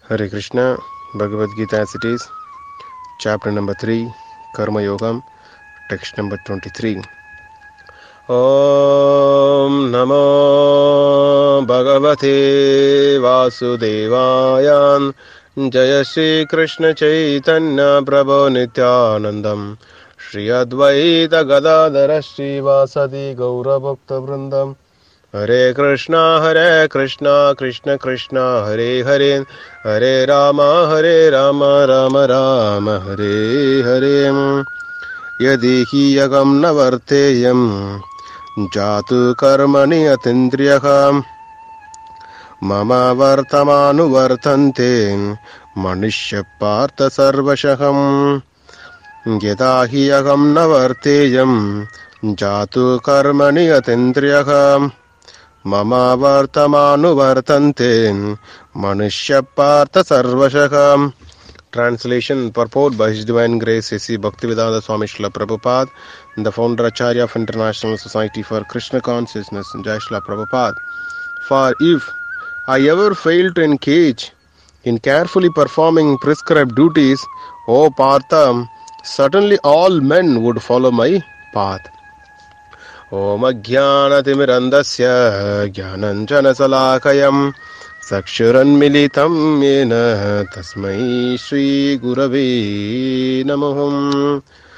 Hare Krishna, Bhagavad Gita as it is, chapter number 3, Karma Yogam, text number 23. Om Namo Bhagavate Vasudevaya Jaya Shri Krishna Chaitanya Prabhu Nityanandam Shri Advaita Gadadhara Shri Vasadi Gaura Bhakta Vrindam Hare Krishna, Krishna Krishna, Hare Hare, Hare Rama, Rama Rama, Hare Hare. Yadi hi yagam na varteyam, jatu karmani atindriyakam, mama vartamanu vartante, manishya partha sarvashaham. Yada hi yagam na varteyam, jatu karmani atindriyakam, Mama Vartamanu Vartante Manushya Partha Sarvashakam. Translation purport by His Divine Grace A.C. Bhaktivedanta Swami Srila Prabhupada, the founder Acharya of International Society for Krishna Consciousness, Jai Srila Prabhupada. For if I ever fail to engage in carefully performing prescribed duties, O Partha, certainly all men would follow my path. Om Ajnanatimirandasya Jnananjanasalakayam Sakshuranmilitam Yena Tasmai Shri Gurave Namaham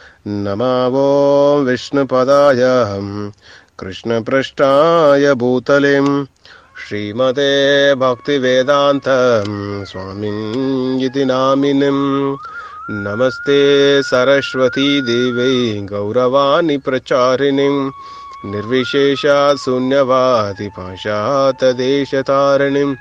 Namavo Vishnupadaya Krishna Prashtaya Bhutalim Srimate Bhaktivedanta Swamin Yiti Naminim Namaste Saraswati Devi Gauravani Pracharinim Nirvishesha Sunyavati Pashata Deshatarinim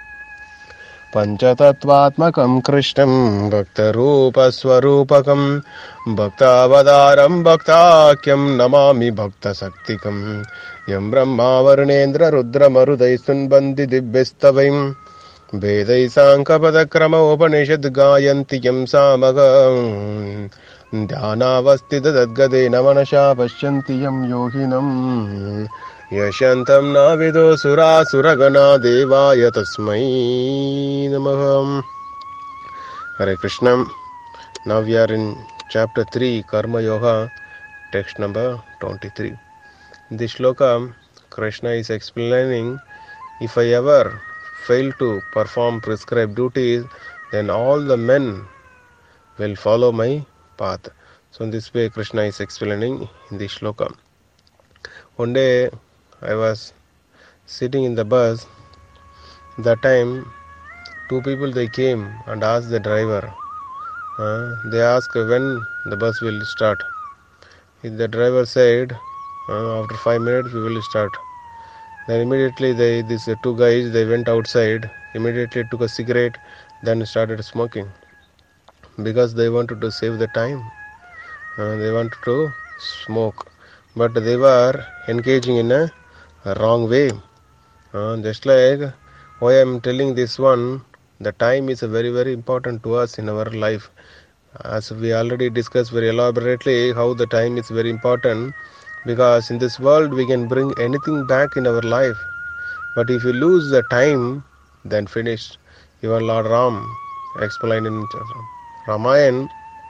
Panchatattvatmakam Krishnam Bhaktarupa Swarupakam Bhaktavadaram Bhaktakyam Namami Bhakta Saktikam Yam Brahma Varunendra Rudra Marudaisun Bandi Dibbistavaim Vedai Sankapada Upanishad Gayanti Yam Samagam Dhyanavastita Dadgade Namanasha Pashyanti Yam Yoginam Yashantam Navido Sura Suragana Devaya Tasmai Namaham. Hare Krishna. Now we are in chapter 3 Karma Yoga, text number 23. In this shloka, Krishna is explaining, if I ever fail to perform prescribed duties, then all the men will follow my path. So in this way Krishna is explaining in this shloka. One day I was sitting in the bus. That time two people they came and asked the driver. They asked when the bus will start. The driver said, after 5 minutes we will start. Then immediately these two guys, they went outside, immediately took a cigarette, then started smoking. Because they wanted to save the time. They wanted to smoke. But they were engaging in a wrong way. Just like why I am telling this one, the time is very, very important to us in our life. As we already discussed very elaborately how the time is very important. Because in this world we can bring anything back in our life. But if you lose the time, then finished. Even Lord Ram explained in Ramayana,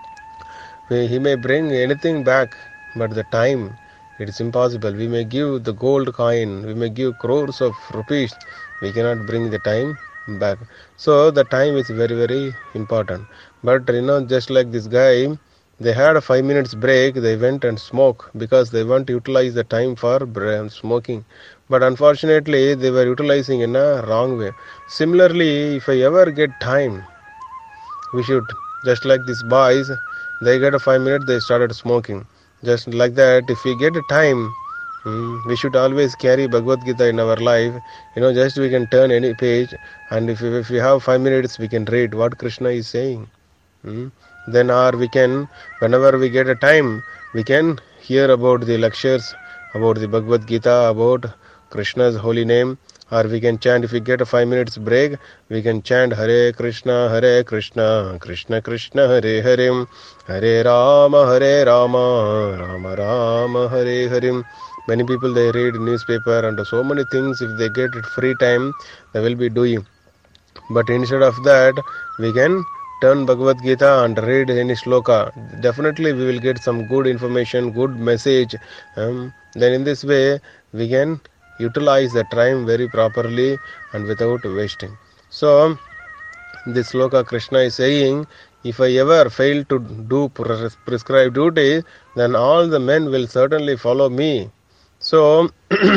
he may bring anything back, but the time, it is impossible. We may give the gold coin, we may give crores of rupees, we cannot bring the time back. So the time is very, very important. But just like this guy, they had a 5 minutes break, they went and smoked because they want to utilize the time for smoking. But unfortunately, they were utilizing in a wrong way. Similarly, if I ever get time, we should, just like these boys, they get a 5 minutes, they started smoking. Just like that, if we get a time, we should always carry Bhagavad Gita in our life. Just we can turn any page, and if we have 5 minutes, we can read what Krishna is saying. Then or we can, whenever we get a time, we can hear about the lectures, about the Bhagavad Gita, about Krishna's holy name, or we can chant. If we get a 5 minutes break, we can chant Hare Krishna, Krishna Krishna, Hare Hare, Hare Rama, Rama Rama, Hare Hare. Many people, they read newspaper and so many things. If they get free time, they will be doing. But instead of that, we can turn Bhagavad Gita and read any shloka. Definitely, we will get some good information, good message. Then, in this way, we can utilize the time very properly and without wasting. So, this sloka Krishna is saying, if I ever fail to do prescribed duty, then all the men will certainly follow me. So,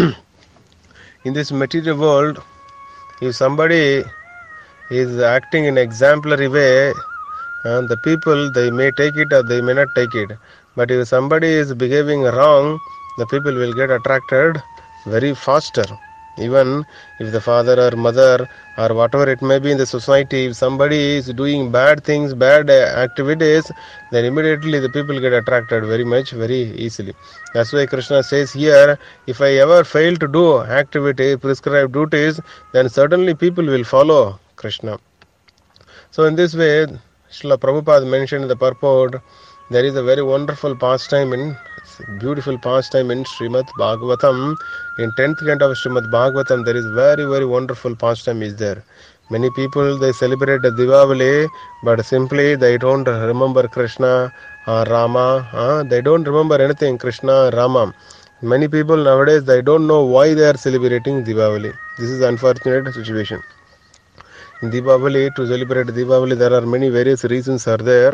in this material world, if somebody is acting in exemplary way, the people, they may take it or they may not take it. But if somebody is behaving wrong, the people will get attracted very faster. Even if the father or mother or whatever it may be in the society, if somebody is doing bad things, bad activities, then immediately the people get attracted very much, very easily. That's why Krishna says here, if I ever fail to do activity, prescribed duties, then certainly people will follow Krishna. So in this way, Srila Prabhupada mentioned in the purport, there is a very wonderful pastime beautiful pastime in Srimad Bhagavatam. In 10th canto of Srimad Bhagavatam, there is very, very wonderful pastime is there. Many people, they celebrate the Diwali, but simply they don't remember Krishna or Rama. They don't remember anything, Krishna or Rama. Many people nowadays, they don't know why they are celebrating Diwali. This is an unfortunate situation. In Diwali, to celebrate Diwali, there are many various reasons are there.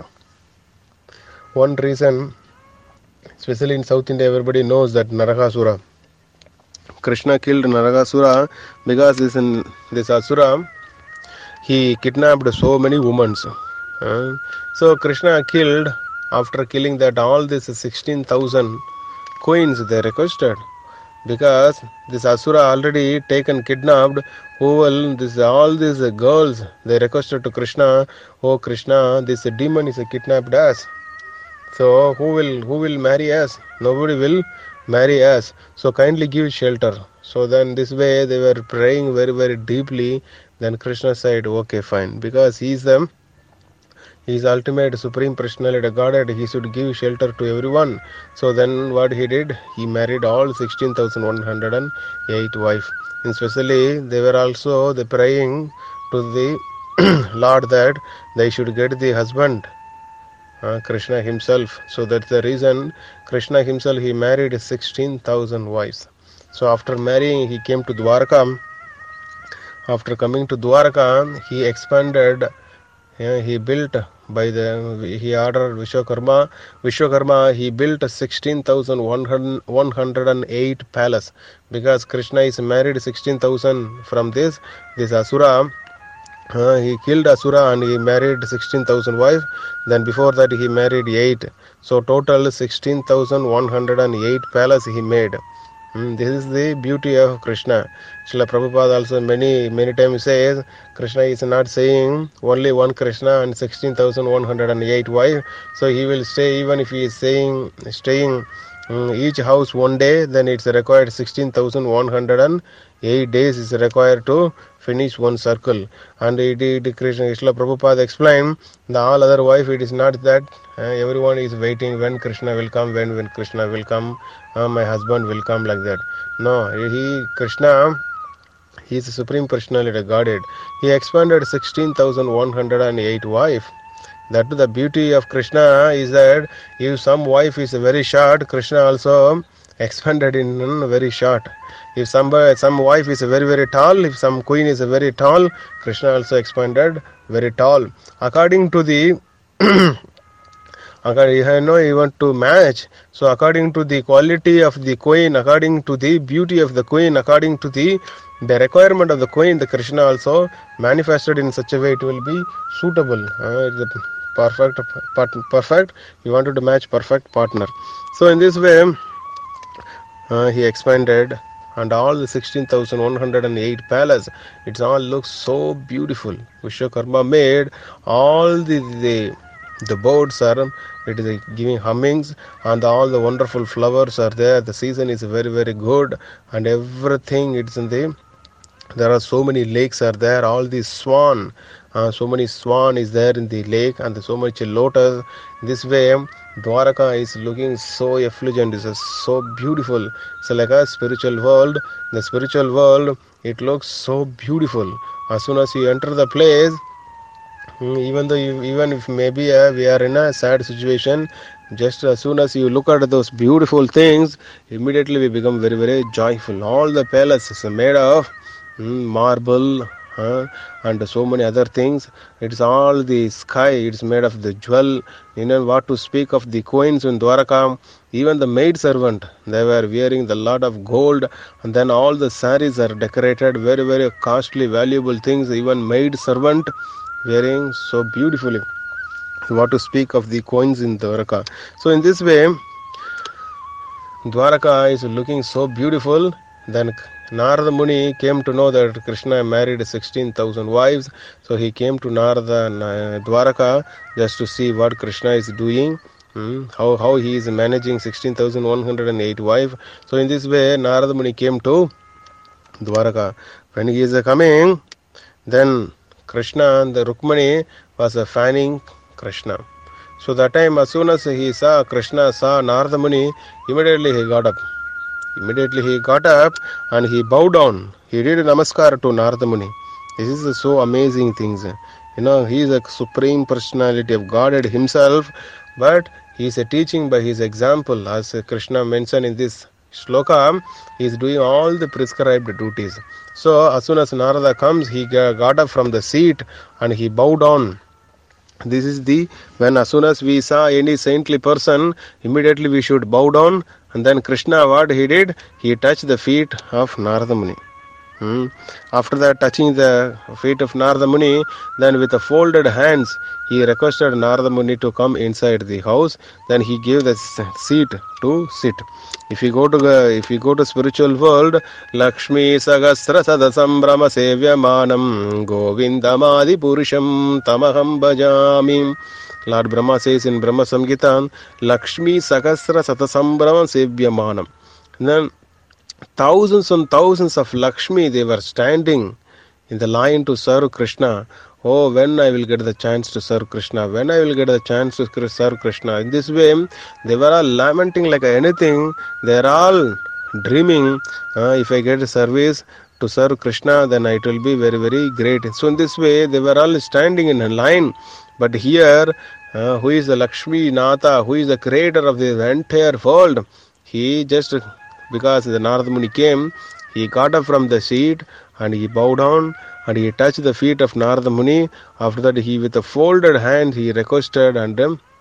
One reason, especially in South India, everybody knows that Narakasura. Krishna killed Narakasura because this Asura, he kidnapped so many women. So Krishna killed, after killing that, all these 16,000 queens they requested. Because this Asura already taken, kidnapped, all these girls, they requested to Krishna, oh Krishna, this demon is kidnapped us. So who will marry us? Nobody will marry us. So kindly give shelter. So then this way they were praying very, very deeply. Then Krishna said, okay, fine. Because he is ultimate supreme personality Godhead, he should give shelter to everyone. So then what he did, he married all 16,108 wives. Especially they were also praying to the Lord that they should get the husband, Krishna himself. So that's the reason Krishna himself, he married 16,000 wives. So after marrying, he came to Dwarka. After coming to Dwarka, he expanded. He built he ordered Vishwakarma, he built 16,108 palace. Because Krishna is married 16,000 from this Asura. He killed Asura and he married 16,000 wives. Then before that he married 8. So total 16,108 palace he made. This is the beauty of Krishna. Srila Prabhupada also many times says, Krishna is not saying only one Krishna and 16,108 wives. So he will stay, even if he is staying each house one day, then it's required 16,108 days is required to finish one circle. And Krishna Prabhupada explained, the all other wife, it is not that everyone is waiting when Krishna will come, when Krishna will come, my husband will come, like that. No, Krishna, he is the supreme personality Godhead. He expanded 16,108 wife. That the beauty of Krishna is that if some wife is very short, Krishna also expanded in very short. If some wife is very, very tall, if some queen is very tall, Krishna also expanded very tall. According to the you want to match. So according to the quality of the queen, according to the beauty of the queen, according to the requirement of the queen, the Krishna also manifested in such a way it will be suitable. It's perfect. You wanted to match perfect partner. So in this way, he expanded, and all the 16,108 palace, it all looks so beautiful. Vishwakarma made all the birds are, it is giving hummings, and all the wonderful flowers are there. The season is very, very good, and everything, it's in there are so many lakes are there, all these swan, so many swan is there in the lake, and so much lotus. This way Dwaraka is looking so effulgent, it's so beautiful. It's like a spiritual world. The spiritual world, it looks so beautiful. As soon as you enter the place, even if maybe we are in a sad situation, just as soon as you look at those beautiful things, immediately we become very very joyful. All the palaces are made of marble, and so many other things. It's all the sky, it's made of the jewel. What to speak of the coins in Dwaraka. Even the maid servant, they were wearing the lot of gold, and then all the saris are decorated, very very costly valuable things. Even maid servant wearing so beautifully. What to speak of the coins in Dwaraka. So in this way, Dwaraka is looking so beautiful. Then Narada Muni came to know that Krishna married 16,000 wives. So he came to Dwaraka just to see what Krishna is doing. How he is managing 16,108 wives. So in this way, Narada Muni came to Dwaraka. When he is coming, then Krishna and the Rukmani was fanning Krishna. So that time, as soon as Krishna saw Narada Muni, immediately he got up. Immediately he got up and he bowed down. He did a namaskar to Narada Muni. This is so amazing things. He is a supreme personality of Godhead himself, but he is a teaching by his example. As Krishna mentioned in this shloka, he is doing all the prescribed duties. So as soon as Narada comes, he got up from the seat and he bowed down. This is when as soon as we saw any saintly person, immediately we should bow down. And then Krishna, what he did? He touched the feet of Narada Muni. After that, touching the feet of Narada Muni, then with the folded hands, he requested Narada Muni to come inside the house. Then he gave the seat to sit. If you go to spiritual world, Lakshmi Sagasra Sadasambrama Sevyamanam Govindamadi Purusham Tamaham Bhajami. Lord Brahma says in Brahma Samgita, Lakshmi Sagasra Satasambrama Sevyamanam. Then thousands and thousands of Lakshmi, they were standing in the line to serve Krishna. Oh, when I will get the chance to serve Krishna, when I will get the chance to serve Krishna. In this way, they were all lamenting like anything. They are all dreaming, if I get a service to serve Krishna, then it will be very, very great. So in this way, they were all standing in a line. But here, who is the Lakshmi Nata, who is the creator of the entire world, he just, because the Narada Muni came, he got up from the seat and he bowed down and he touched the feet of Narada Muni. After that, he with a folded hand, he requested and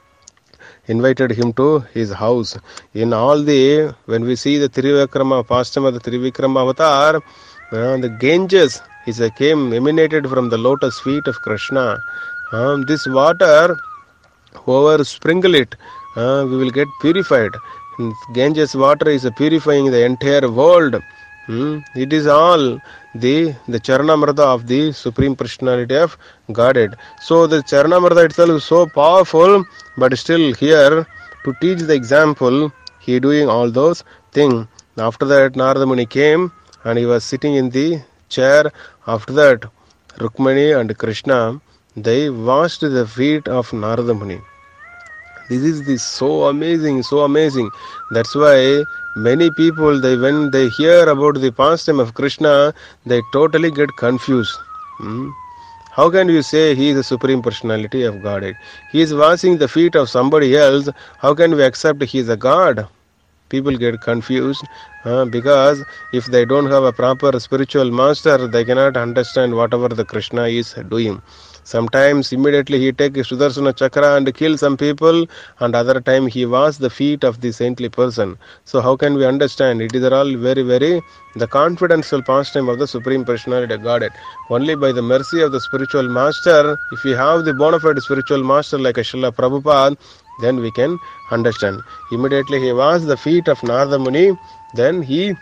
invited him to his house. In all when we see the Trivikrama, pastime of the Trivikrama avatar, the Ganges emanated from the lotus feet of Krishna. This water, whoever sprinkle it, we will get purified. Ganges water is purifying the entire world. It is all the Charanamrita of the Supreme Personality of Godhead. So the Charanamrita itself is so powerful, but still here to teach the example, he doing all those things. After that, Narada Muni came and he was sitting in the chair. After that, Rukmani and Krishna, they washed the feet of Narada Muni. This is so amazing, so amazing. That's why many people, when they hear about the pastime of Krishna, they totally get confused. How can you say he is the Supreme Personality of Godhead? He is washing the feet of somebody else. How can we accept he is a God? People get confused because if they don't have a proper spiritual master, they cannot understand whatever the Krishna is doing. Sometimes immediately he takes Sudarsana Chakra and kills some people, and other time he washes the feet of the saintly person. So how can we understand? It is all very, very the confidential pastime of the Supreme Personality of Godhead. Only by the mercy of the spiritual master, if we have the bona fide spiritual master like Srila Prabhupada, then we can understand. Immediately he washed the feet of Narada Muni, then he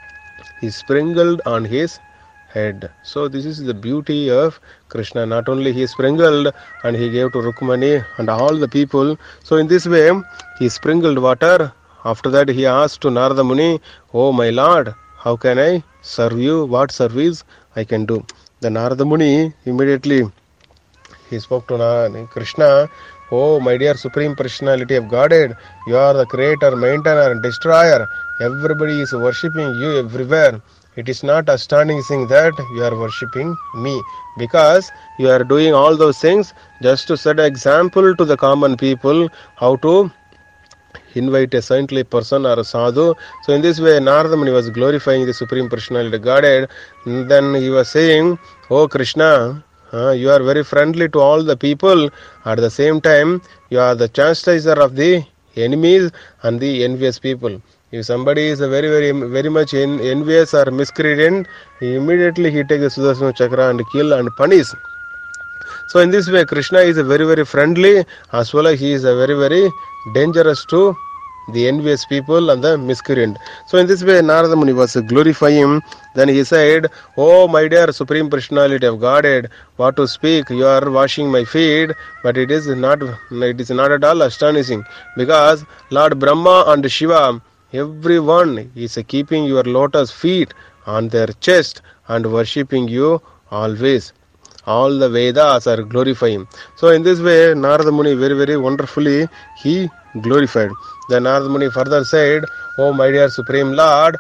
sprinkled on his head. So this is the beauty of Krishna. Not only he sprinkled and he gave to Rukmani and all the people. So in this way he sprinkled water. After that he asked to Narada Muni, "Oh my Lord, how can I serve you? What service I can do?" The Narada Muni immediately he spoke to Krishna, "Oh my dear Supreme Personality of Godhead, you are the creator, maintainer and destroyer. Everybody is worshipping you everywhere. It is not astonishing that you are worshipping me, because you are doing all those things just to set an example to the common people how to invite a saintly person or a sadhu. So in this way, Narada Muni was glorifying the Supreme Personality of Godhead. And then he was saying, "Oh Krishna, you are very friendly to all the people. At the same time, you are the chastiser of the enemies and the envious people. If somebody is a very much envious or miscreant, immediately he takes the Sudarsana Chakra and kill and punish." So in this way, Krishna is a very friendly, as well as he is a very dangerous to the envious people and the miscreant. So in this way, Narada Muni was glorifying him. Then he said, "Oh my dear Supreme Personality of Godhead, what to speak? You are washing my feet, but it is not at all astonishing, because Lord Brahma and Shiva, everyone is keeping your lotus feet on their chest and worshipping you always. All the Vedas are glorifying." So in this way, Narada Muni very wonderfully he glorified. Then Narada Muni further said, "Oh my dear Supreme Lord,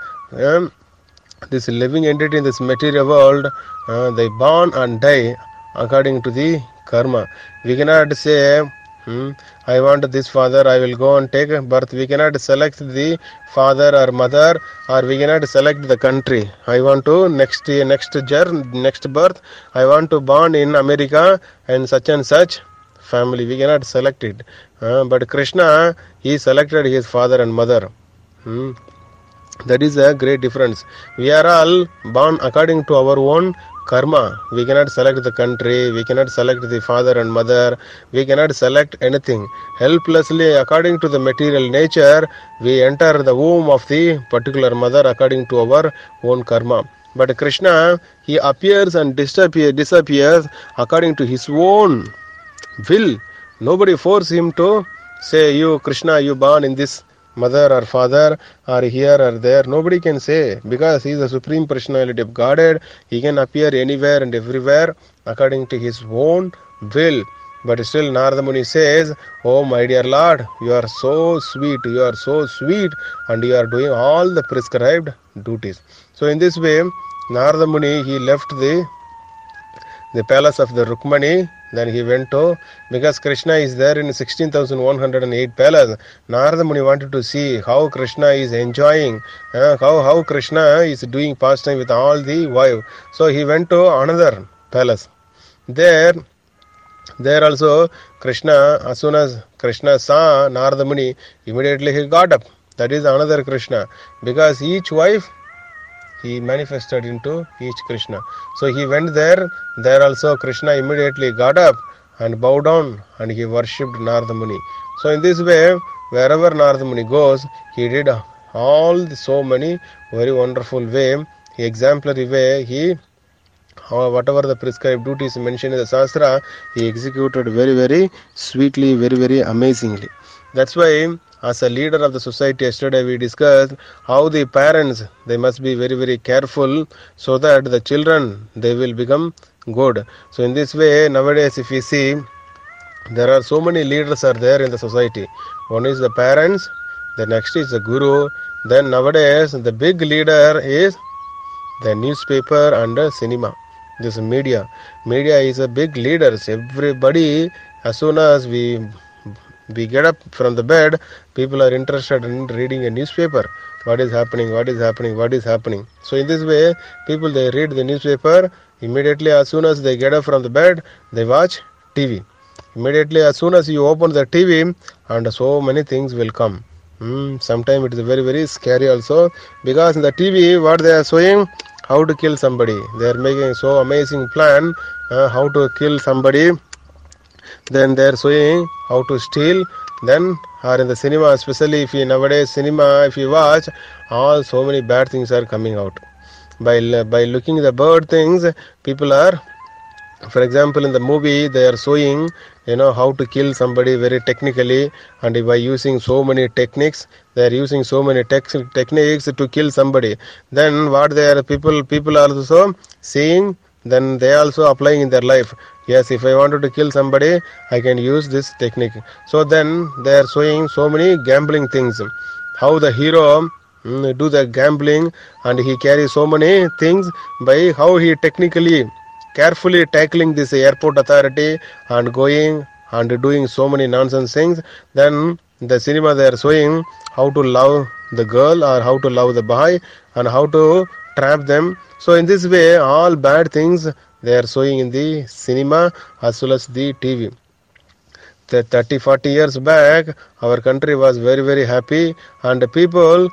this living entity in this material world, they born and die according to the karma. We cannot say, I want this father, I will go and take birth. We cannot select the father or mother, or we cannot select the country. I want to next birth, I want to born in America and such family. We cannot select it. But Krishna, he selected his father and mother. That is a great difference. We are all born according to our own karma. We cannot select the country, we cannot select the father and mother, we cannot select anything. Helplessly, according to the material nature, we enter the womb of the particular mother according to our own karma. But Krishna, he appears and disappears according to his own will. Nobody force him to say, "You Krishna, you born in this mother or father or here or there." Nobody can say, because he is the Supreme Personality of Godhead. He can appear anywhere and everywhere according to his own will. But still Narada Muni says, "Oh my dear Lord, you are so sweet, and you are doing all the prescribed duties." So in this way, Narada Muni, he left the palace of the Rukmani. Then he went to, because Krishna is there in 16,108 palace. Narada Muni wanted to see how Krishna is enjoying, how Krishna is doing pastime with all the wives. So he went to another palace. There also Krishna, as soon as Krishna saw Narada Muni, immediately he got up. That is another Krishna, because each wife he manifested into each Krishna. So he went there. There also Krishna immediately got up and bowed down and he worshipped Narada Muni. So in this way, wherever Narada Muni goes, he did so many very wonderful way, exemplary way. Whatever the prescribed duties mentioned in the Shastra, he executed very sweetly, very amazingly. That's why, as a leader of the society, yesterday we discussed how the parents, they must be very careful, so that the children, they will become good. So in this way, nowadays if we see, there are so many leaders are there in the society. One is the parents, the next is the guru, then nowadays the big leader is the newspaper and the cinema. This media is a big leader. Everybody, as soon as we get up from the bed, people are interested in reading a newspaper. What is happening? So in this way, people, they read the newspaper. Immediately as soon as they get up from the bed, they watch TV. Immediately as soon as you open the TV, and so many things will come. Sometimes it is very scary also, because in the TV, what they are showing, how to kill somebody. They are making so amazing plan, how to kill somebody. Then they are showing how to steal. Then, or in the cinema, especially if you nowadays cinema, if you watch, so many bad things are coming out. By looking the bad things, people are, for example, in the movie, they are showing, how to kill somebody very technically, and by using so many techniques, they are using so many techniques to kill somebody. Then what they are, people are also seeing, then they are also applying in their life. Yes, if I wanted to kill somebody, I can use this technique. So then they are showing so many gambling things. How the hero, do the gambling, and he carries so many things by how he technically carefully tackling this airport authority and going and doing so many nonsense things. Then the cinema they are showing how to love the girl or how to love the boy and how to trap them. So in this way all bad things they are showing in the cinema as well as the TV. 30-40 years back our country was very very happy, and the people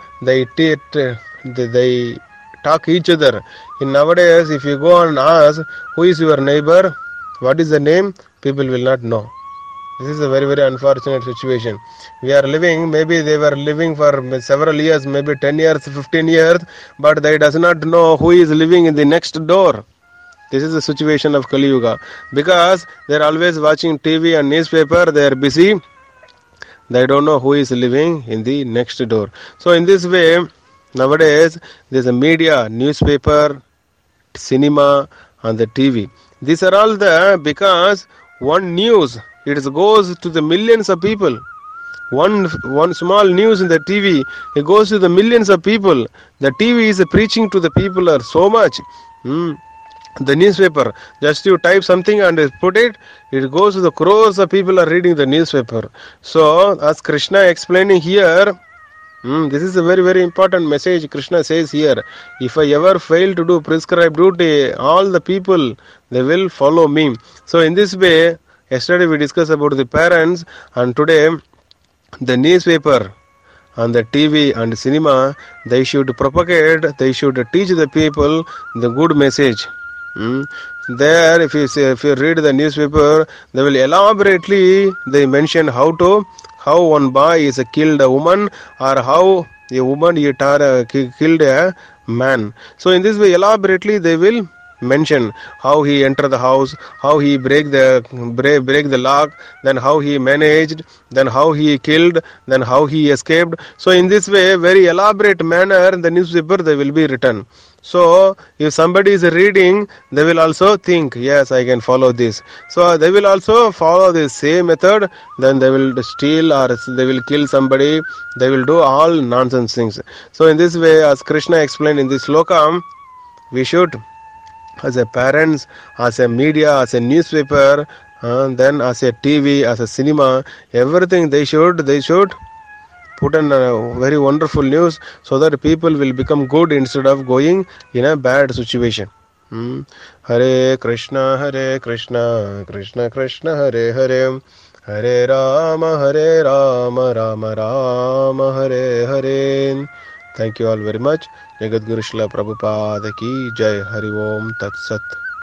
they talk each other. In nowadays if you go and ask who is your neighbor, what is the name, people will not know. This is a very very unfortunate situation. We are living, maybe they were living for several years, maybe 10 years, 15 years, but they does not know who is living in the next door. This is the situation of Kali Yuga, because they are always watching TV and newspaper, they are busy, they don't know who is living in the next door. So in this way nowadays there is a media, newspaper, cinema and the TV. These are all the, because one news it goes to the millions of people. One small news in the TV, it goes to the millions of people. The TV is preaching to the people are so much. The newspaper, just you type something and put it, it goes to the crores of people are reading the newspaper. So as Krishna explaining here, this is a very very important message. Krishna says here, if I ever fail to do prescribed duty, all the people they will follow me. So in this way, yesterday we discussed about the parents, and today the newspaper and the TV and cinema, they should propagate, they should teach the people the good message. There if you read the newspaper, they will elaborately they mention how one boy is killed a woman, or how a woman killed a man. So in this way elaborately they will mention how he entered the house, how he break the lock, then how he managed, then how he killed, then how he escaped. So in this way very elaborate manner in the newspaper they will be written. So if somebody is reading, they will also think, yes, I can follow this. So they will also follow the same method. Then they will steal or they will kill somebody. They will do all nonsense things. So in this way, as Krishna explained in this sloka, we should, as a parents, as a media, as a newspaper, then as a TV, as a cinema, everything they should put in a very wonderful news, so that people will become good instead of going in a bad situation. Hare Krishna, Krishna Krishna, Hare Hare, Hare Rama, Rama Rama, Hare Hare. Thank you all very much. Jagadguru Srila Prabhupada ki Jai. Hari Om Tat Sat.